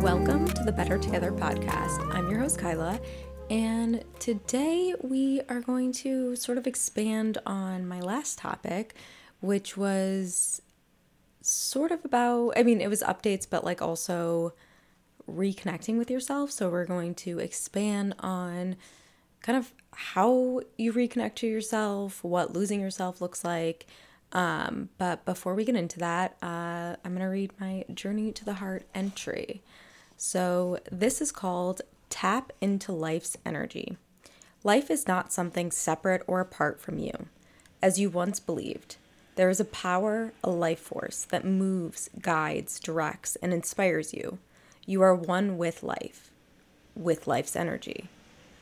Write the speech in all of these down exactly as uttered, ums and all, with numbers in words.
Welcome to the Better Together podcast. I'm your host, Kyla, and today we are going to sort of expand on my last topic, which was sort of about, I mean, it was updates, but like also reconnecting with yourself. So we're going to expand on kind of how you reconnect to yourself, what losing yourself looks like. Um, but before we get into that, uh, I'm going to read my Journey to the Heart entry. So this is called Tap into Life's Energy. Life is not something separate or apart from you, as you once believed. There is a power, a life force that moves, guides, directs, and inspires you. You are one with life, with life's energy.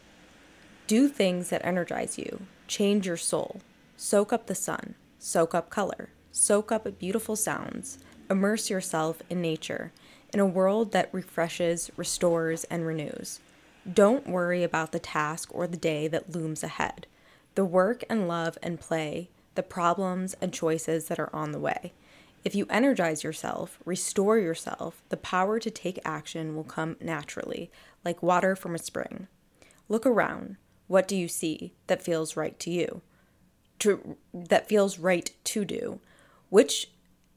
Do things that energize you. Change your soul. Soak up the sun. Soak up color. Soak up beautiful sounds. Immerse yourself in nature, in a world that refreshes, restores, and renews. Don't worry about the task or the day that looms ahead. The work and love and play, the problems and choices that are on the way. If you energize yourself, restore yourself, the power to take action will come naturally, like water from a spring. Look around. What do you see that feels right to you? To, that feels right to do? Which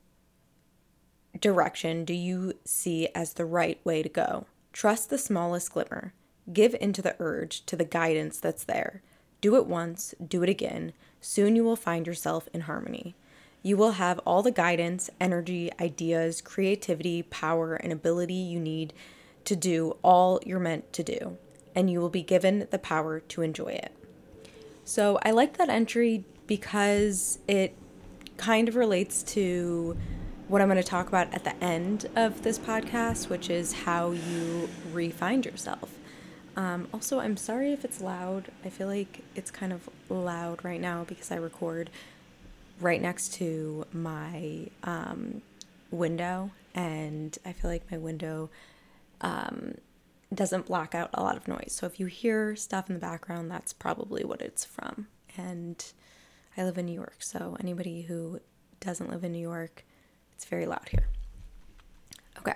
direction do you see as the right way to go? Trust the smallest glimmer. Give into the urge, to the guidance that's there. Do it once, do it again. Soon you will find yourself in harmony. You will have all the guidance, energy, ideas, creativity, power, and ability you need to do all you're meant to do, and you will be given the power to enjoy it. So I like that entry because it kind of relates to what I'm going to talk about at the end of this podcast, which is how you re-find yourself. Um, also, I'm sorry if it's loud. I feel like it's kind of loud right now because I record right next to my um, window, and I feel like my window um, doesn't block out a lot of noise. So if you hear stuff in the background, that's probably what it's from. And I live in New York, so anybody who doesn't live in New York, it's very loud here. Okay,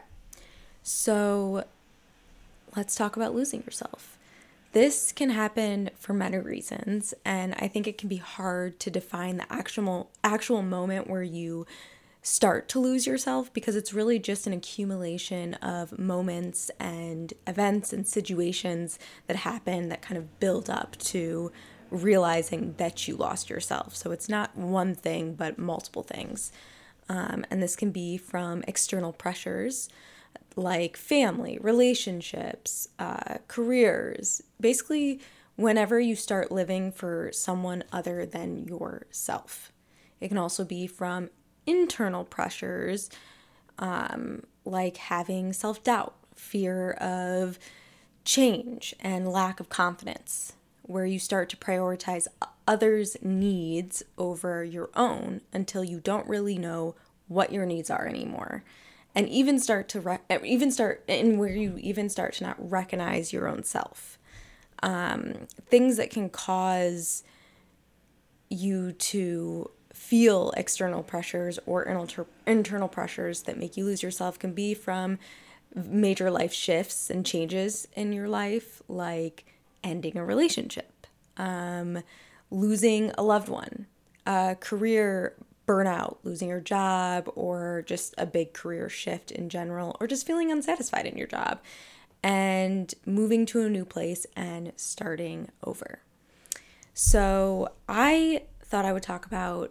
so let's talk about losing yourself. This can happen for many reasons, and I think it can be hard to define the actual actual moment where you start to lose yourself, because it's really just an accumulation of moments and events and situations that happen that kind of build up to realizing that you lost yourself. So it's not one thing, but multiple things. Um, and this can be from external pressures like family, relationships, uh, careers. Basically, whenever you start living for someone other than yourself. It can also be from internal pressures um, like having self-doubt, fear of change, and lack of confidence, where you start to prioritize others' needs over your own until you don't really know what your needs are anymore. And even start to re- even start in where you even start to not recognize your own self. Um, things that can cause you to feel external pressures or inter- internal pressures that make you lose yourself can be from major life shifts and changes in your life, like ending a relationship, um, losing a loved one, a career burnout, losing your job, or just a big career shift in general, or just feeling unsatisfied in your job and moving to a new place and starting over. So I thought I would talk about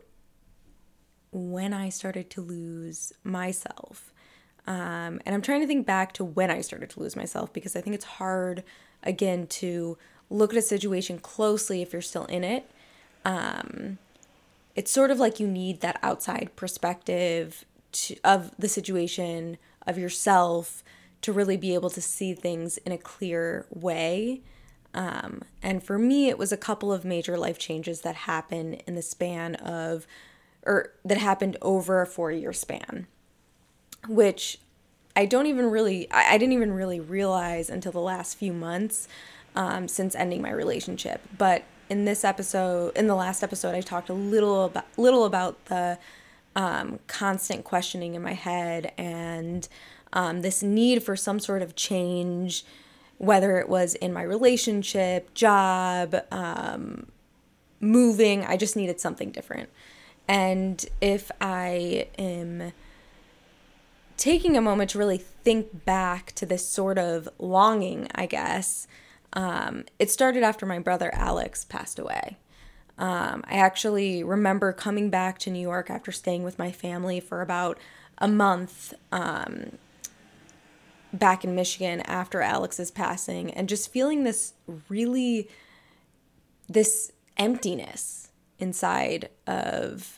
when I started to lose myself. Um, and I'm trying to think back to when I started to lose myself, because I think it's hard, again, to look at a situation closely if you're still in it. Um, it's sort of like you need that outside perspective to, of the situation, of yourself, to really be able to see things in a clear way. Um, and for me, it was a couple of major life changes that happened in the span of, or that happened over a four-year span, which I don't even really, I, I didn't even really realize until the last few months um, since ending my relationship. But in this episode, in the last episode, I talked a little about, little about the um, constant questioning in my head and um, this need for some sort of change, whether it was in my relationship, job, um, moving. I just needed something different. And if I am taking a moment to really think back to this sort of longing, I guess, um, it started after my brother Alex passed away. Um, I actually remember coming back to New York after staying with my family for about a month um, back in Michigan after Alex's passing, and just feeling this really, this emptiness inside of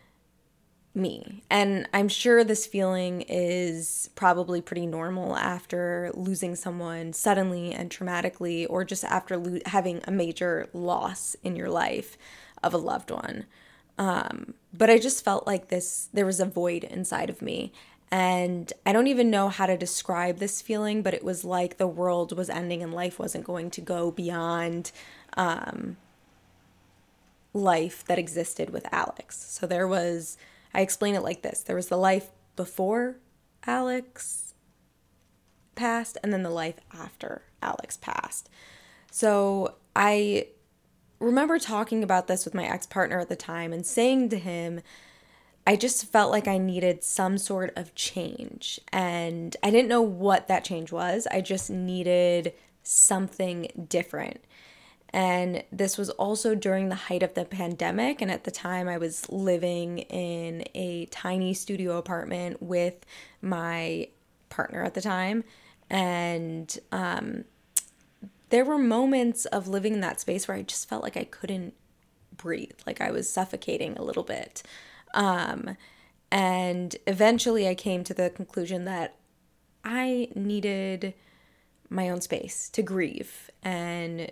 me. And I'm sure this feeling is probably pretty normal after losing someone suddenly and traumatically, or just after lo- having a major loss in your life of a loved one. Um, but I just felt like this, there was a void inside of me. And I don't even know how to describe this feeling, but it was like the world was ending and life wasn't going to go beyond um, life that existed with Alex. So there was, I explain it like this. There was the life before Alex passed and then the life after Alex passed. So I remember talking about this with my ex-partner at the time and saying to him, I just felt like I needed some sort of change. And I didn't know what that change was. I just needed something different. And this was also during the height of the pandemic. And at the time, I was living in a tiny studio apartment with my partner at the time. And um, there were moments of living in that space where I just felt like I couldn't breathe, like I was suffocating a little bit. Um, and eventually I came to the conclusion that I needed my own space to grieve and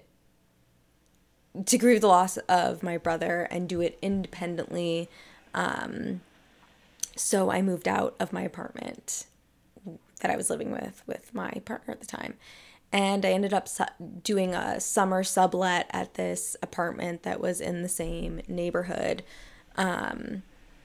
to grieve the loss of my brother and do it independently. Um, so I moved out of my apartment that I was living with, with my partner at the time. And I ended up su- doing a summer sublet at this apartment that was in the same neighborhood. Um,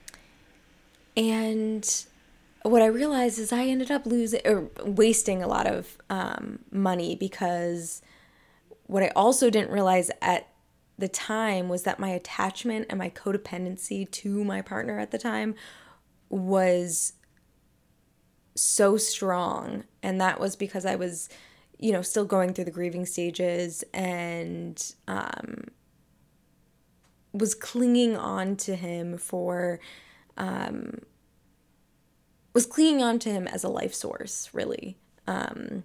and what I realized is I ended up losing or wasting a lot of um, money, because what I also didn't realize at the time was that my attachment and my codependency to my partner at the time was so strong. And that was because I was, you know, still going through the grieving stages and um, was clinging on to him for, um, was clinging on to him as a life source, really. Um,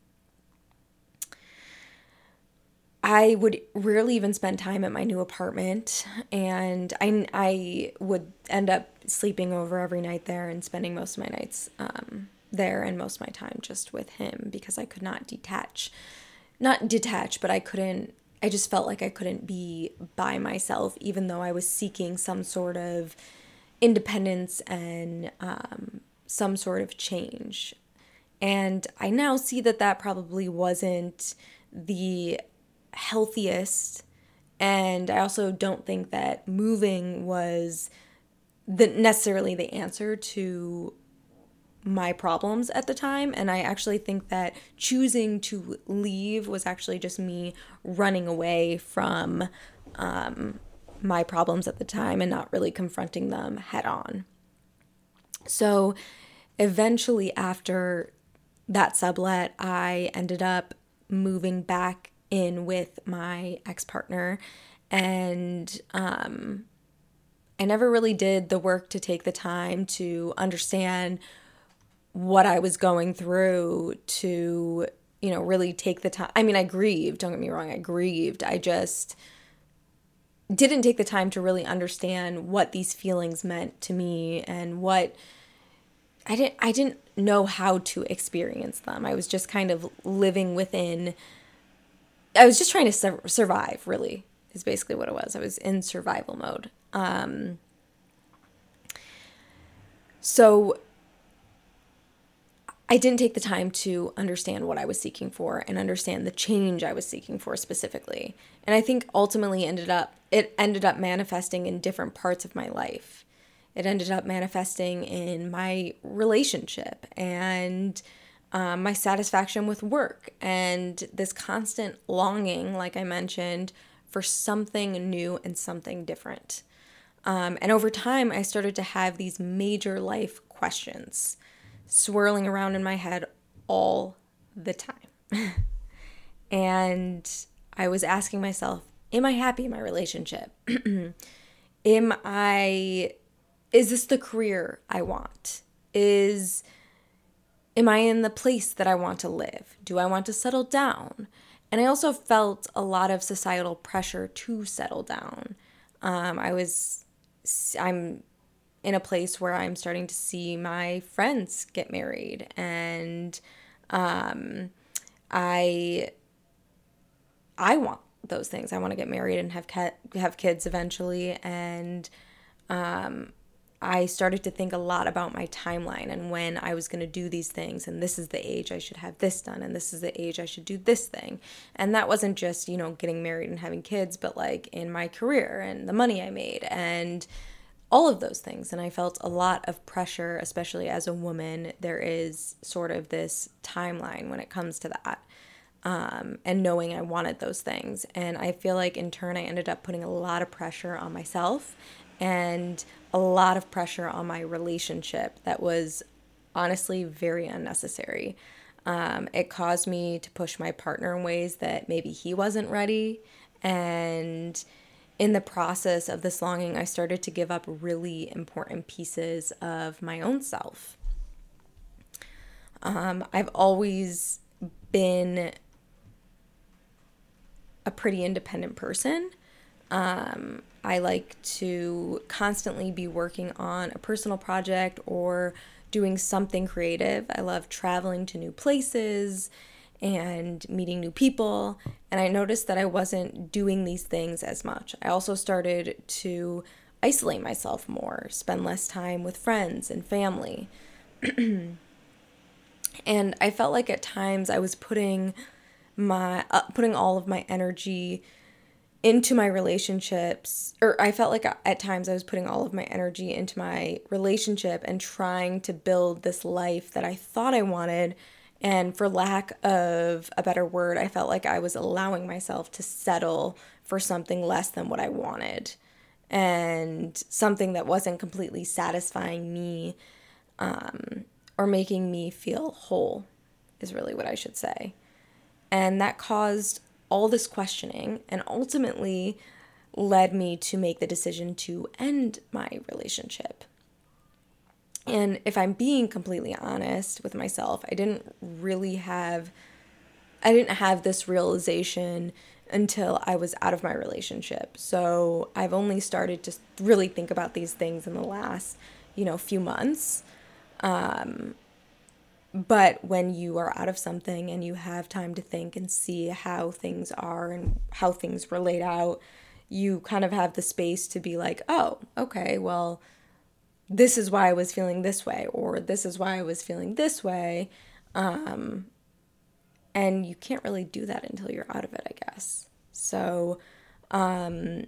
I would rarely even spend time at my new apartment, and I, I would end up sleeping over every night there and spending most of my nights um, there and most of my time just with him, because I could not detach, not detach, but I couldn't, I just felt like I couldn't be by myself, even though I was seeking some sort of independence and um, some sort of change. And I now see that that probably wasn't the healthiest, and I also don't think that moving was the necessarily the answer to my problems at the time. And I actually think that choosing to leave was actually just me running away from um, my problems at the time and not really confronting them head on. So eventually, after that sublet, I ended up moving back in with my ex-partner, and um, I never really did the work to take the time to understand what I was going through, to, you know, really take the time. I mean, I grieved, don't get me wrong, I grieved. I just didn't take the time to really understand what these feelings meant to me and what I didn't I didn't know how to experience them. I was just kind of living within I was just trying to su- survive, really, is basically what it was. I was in survival mode. Um, so I didn't take the time to understand what I was seeking for and understand the change I was seeking for specifically. And I think ultimately ended up it ended up manifesting in different parts of my life. it ended up manifesting in my relationship and um, my satisfaction with work and this constant longing, like I mentioned, for something new and something different. Um, and over time, I started to have these major life questions swirling around in my head all the time. And I was asking myself, am I happy in my relationship? Am I, is this the career I want? Is, am I in the place that I want to live? Do I want to settle down? And I also felt a lot of societal pressure to settle down. Um, I was, I'm in a place where I'm starting to see my friends get married, and um, I, I want those things. I want to get married and have ca- have kids eventually, and um, I started to think a lot about my timeline and when I was going to do these things, and this is the age I should have this done, and this is the age I should do this thing. And that wasn't just, you know, getting married and having kids, but like in my career and the money I made and all of those things. And I felt a lot of pressure, especially as a woman. There is sort of this timeline when it comes to that. Um, and knowing I wanted those things. And I feel like in turn, I ended up putting a lot of pressure on myself and a lot of pressure on my relationship that was honestly very unnecessary. Um, it caused me to push my partner in ways that maybe he wasn't ready. And in the process of this longing, I started to give up really important pieces of my own self. Um, I've always been a pretty independent person. Um, I like to constantly be working on a personal project or doing something creative. I love traveling to new places and meeting new people. And I noticed that I wasn't doing these things as much. I also started to isolate myself more, spend less time with friends and family. And I felt like at times I was putting my uh, putting all of my energy into my relationships, or I felt like at times I was putting all of my energy into my relationship and trying to build this life that I thought I wanted. And for lack of a better word, I felt like I was allowing myself to settle for something less than what I wanted and something that wasn't completely satisfying me um, or making me feel whole is really what I should say. And that caused all this questioning and ultimately led me to make the decision to end my relationship. And if I'm being completely honest with myself, I didn't really have, I didn't have this realization until I was out of my relationship. So I've only started to really think about these things in the last, you know, few months. Um, But when you are out of something and you have time to think and see how things are and how things relate out, you kind of have the space to be like, oh, okay, well, this is why I was feeling this way, or this is why I was feeling this way. Um, and you can't really do that until you're out of it, I guess. So, um,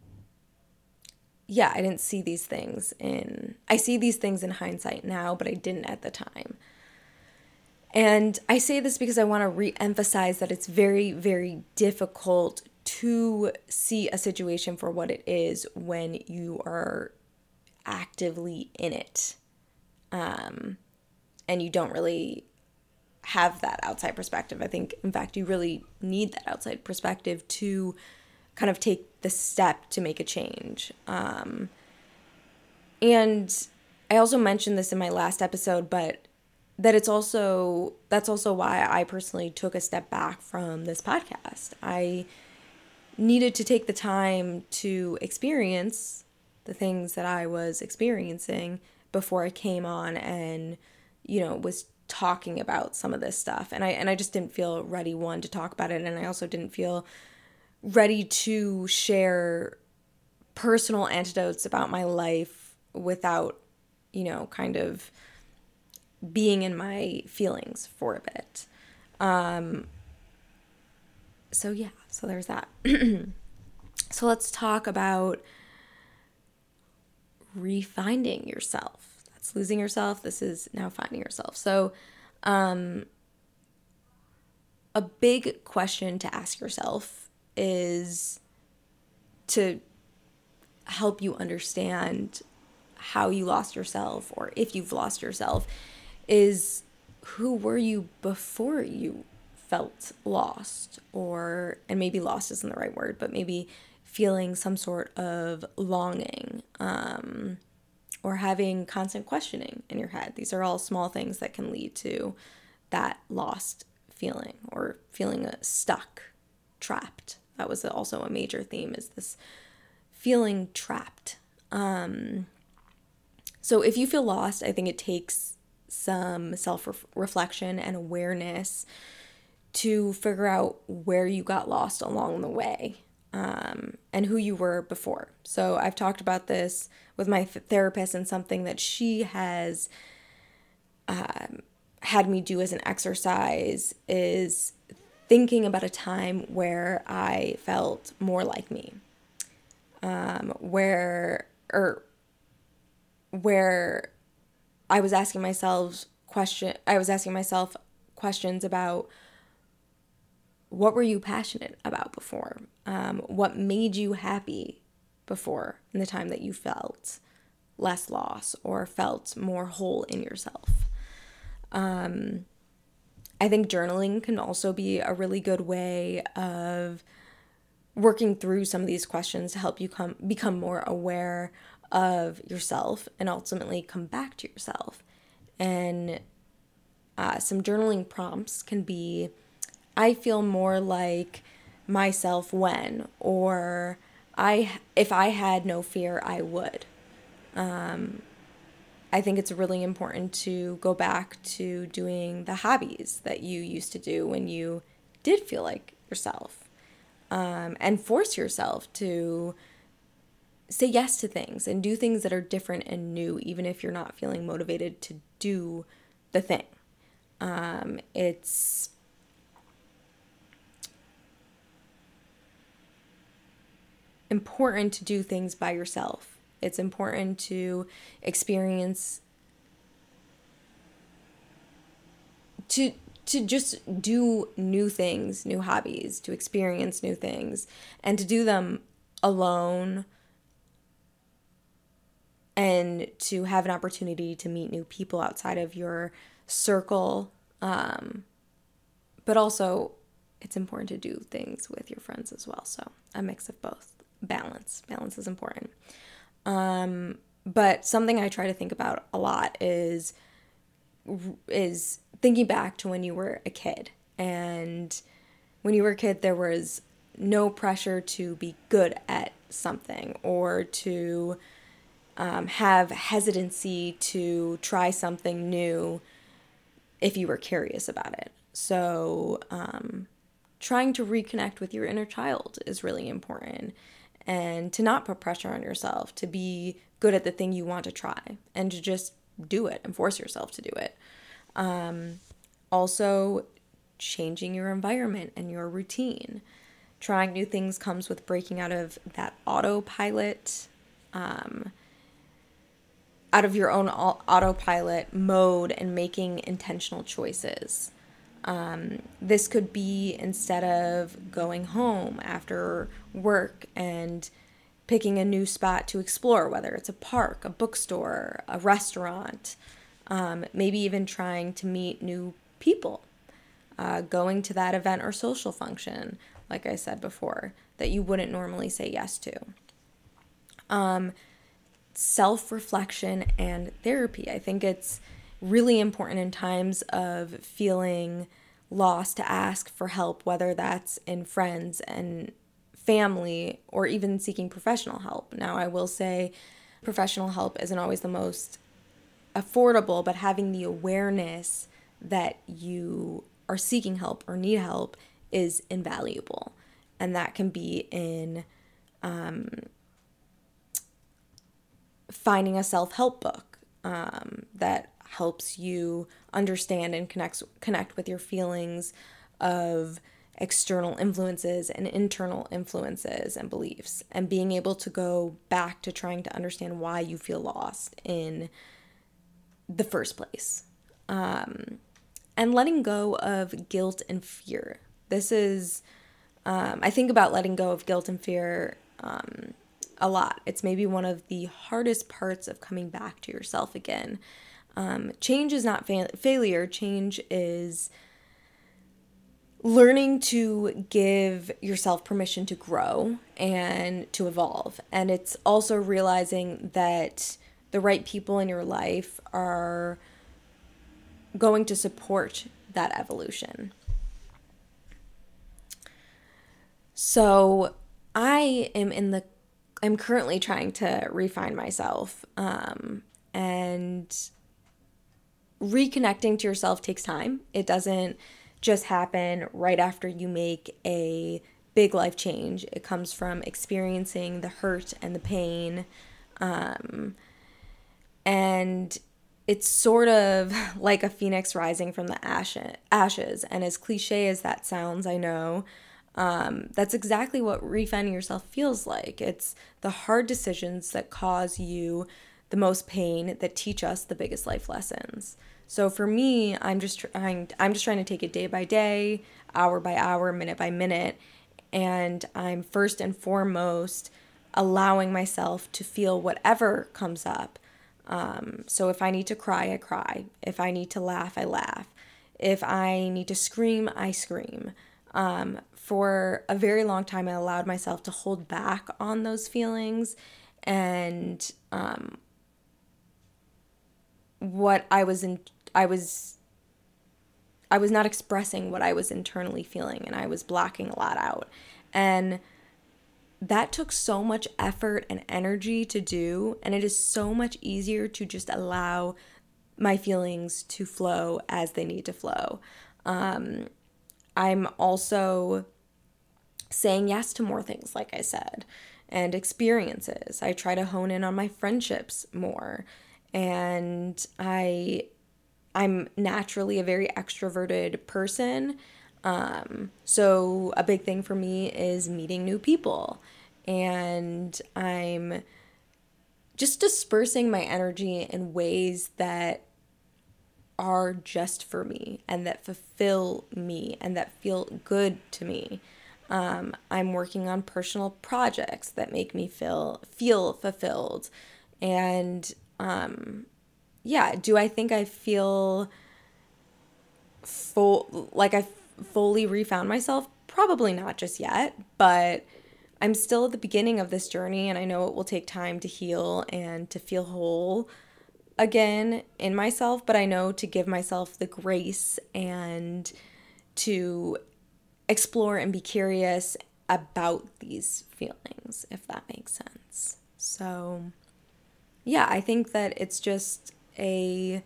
yeah, I didn't see these things in, I see these things in hindsight now, but I didn't at the time. And I say this because I want to re-emphasize that it's very, very difficult to see a situation for what it is when you are actively in it. Um, and you don't really have that outside perspective. I think, in fact, you really need that outside perspective to kind of take the step to make a change. Um, and I also mentioned this in my last episode, but that it's also, that's also why I personally took a step back from this podcast. I needed to take the time to experience the things that I was experiencing before I came on and, you know, was talking about some of this stuff. And I, and I just didn't feel ready, one, to talk about it. And I also didn't feel ready to share personal anecdotes about my life without, you know, kind of being in my feelings for a bit. Um, so yeah, so there's that. So let's talk about refinding yourself. That's losing yourself. This is now finding yourself. So, um, a big question to ask yourself is to help you understand how you lost yourself, or if you've lost yourself, is who were you before you felt lost? Or, and maybe lost isn't the right word, but maybe feeling some sort of longing, um, or having constant questioning in your head. These are all small things that can lead to that lost feeling, or feeling stuck, trapped. That was also a major theme, is this feeling trapped. Um, so if you feel lost, I think it takes some self-reflection and awareness to figure out where you got lost along the way, um, and who you were before. So I've talked about this with my th- therapist, and something that she has um, had me do as an exercise is thinking about a time where I felt more like me, um, where or where I was asking myself question. I was asking myself questions about, what were you passionate about before? Um, what made you happy before, in the time that you felt less loss or felt more whole in yourself? Um, I think journaling can also be a really good way of working through some of these questions to help you come become more aware of yourself, and ultimately come back to yourself. And uh, some journaling prompts can be, I feel more like myself when, or I if I had no fear, I would. Um, I think it's really important to go back to doing the hobbies that you used to do when you did feel like yourself, um, and force yourself to say yes to things and do things that are different and new, even if you're not feeling motivated to do the thing. Um, it's important to do things by yourself. It's important to experience, to to just do new things, new hobbies, to experience new things, and to do them alone, and to have an opportunity to meet new people outside of your circle. Um, but also, it's important to do things with your friends as well. So a mix of both. Balance. Balance is important. Um, but something I try to think about a lot is is thinking back to when you were a kid. And when you were a kid, there was no pressure to be good at something, or to um, have hesitancy to try something new if you were curious about it. So um, trying to reconnect with your inner child is really important, and to not put pressure on yourself to be good at the thing you want to try, and to just do it and force yourself to do it. Um, also, changing your environment and your routine. Trying new things comes with breaking out of that autopilot, um, out of your own autopilot mode, and making intentional choices. Um, this could be, instead of going home after work and picking a new spot to explore, whether it's a park, a bookstore, a restaurant, um, maybe even trying to meet new people, uh, going to that event or social function, like I said before, that you wouldn't normally say yes to. Um, self-reflection and therapy. I think it's really important in times of feeling lost to ask for help, whether that's in friends and family, or even seeking professional help. Now, I will say professional help isn't always the most affordable, but having the awareness that you are seeking help or need help is invaluable. And that can be in um, finding a self-help book um, that helps you understand and connects connect with your feelings of external influences and internal influences and beliefs, and being able to go back to trying to understand why you feel lost in the first place. Um, and letting go of guilt and fear. This is, um, I think about letting go of guilt and fear um, a lot. It's maybe one of the hardest parts of coming back to yourself again. Um, change is not fa- failure. Change is learning to give yourself permission to grow and to evolve. And it's also realizing that the right people in your life are going to support that evolution. So I am in the, I'm currently trying to refine myself, um, and reconnecting to yourself takes time. It doesn't just happen right after you make a big life change. It comes from experiencing the hurt and the pain. Um, and it's sort of like a phoenix rising from the ashes. And as cliche as that sounds, I know, um, that's exactly what refining yourself feels like. It's the hard decisions that cause you the most pain that teach us the biggest life lessons. So for me, I'm just trying I'm just trying to take it day by day, hour by hour, minute by minute, and I'm first and foremost allowing myself to feel whatever comes up. Um, so if I need to cry, I cry. If I need to laugh, I laugh. If I need to scream, I scream. Um, for a very long time, I allowed myself to hold back on those feelings, and um, what I was in, I was, I was not expressing what I was internally feeling, and I was blocking a lot out, and that took so much effort and energy to do, and it is so much easier to just allow my feelings to flow as they need to flow. Um, I'm also saying yes to more things, like I said, and experiences. I try to hone in on my friendships more, and I I'm naturally a very extroverted person. Um, so a big thing for me is meeting new people, and I'm just dispersing my energy in ways that are just for me and that fulfill me and that feel good to me. Um, I'm working on personal projects that make me feel feel fulfilled, and um, yeah, do I think I feel full like I fully refound myself? Probably not just yet, but I'm still at the beginning of this journey, and I know it will take time to heal and to feel whole again in myself, but I know to give myself the grace and to explore and be curious about these feelings, if that makes sense. So, yeah, I think that it's just a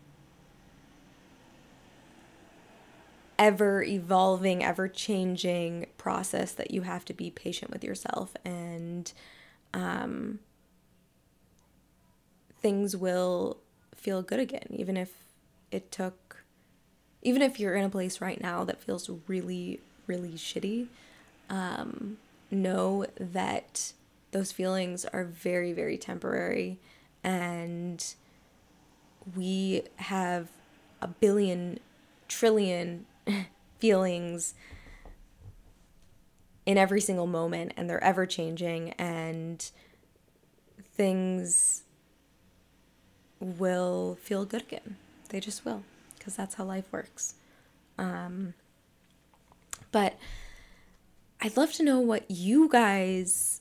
ever evolving, ever changing process that you have to be patient with yourself, and um, things will feel good again, even if it took, even if you're in a place right now that feels really, really shitty. Um, know that those feelings are very, very temporary, and we have a billion, trillion feelings in every single moment, and they're ever changing, and things will feel good again. They just will, because that's how life works. Um, but I'd love to know what you guys,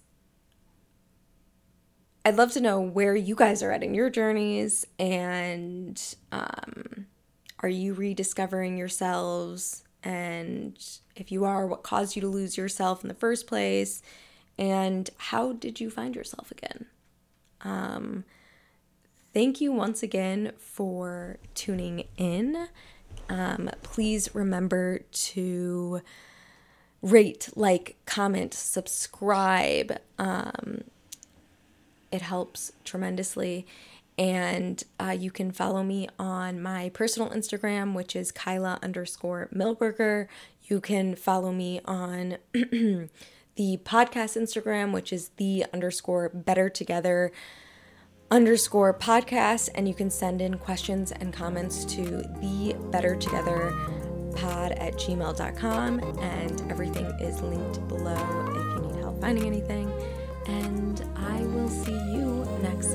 I'd love to know where you guys are at in your journeys, and um, are you rediscovering yourselves? And if you are, what caused you to lose yourself in the first place? And how did you find yourself again? Um, thank you once again for tuning in. Um, please remember to rate, like, comment, subscribe. Um, it helps tremendously. And uh, you can follow me on my personal Instagram, which is Kyla underscore Milberger. You can follow me on the podcast Instagram, which is the underscore better together underscore podcast, and you can send in questions and comments to the better together pod at gmail dot com, and everything is linked below if you need help finding anything. And I will see you next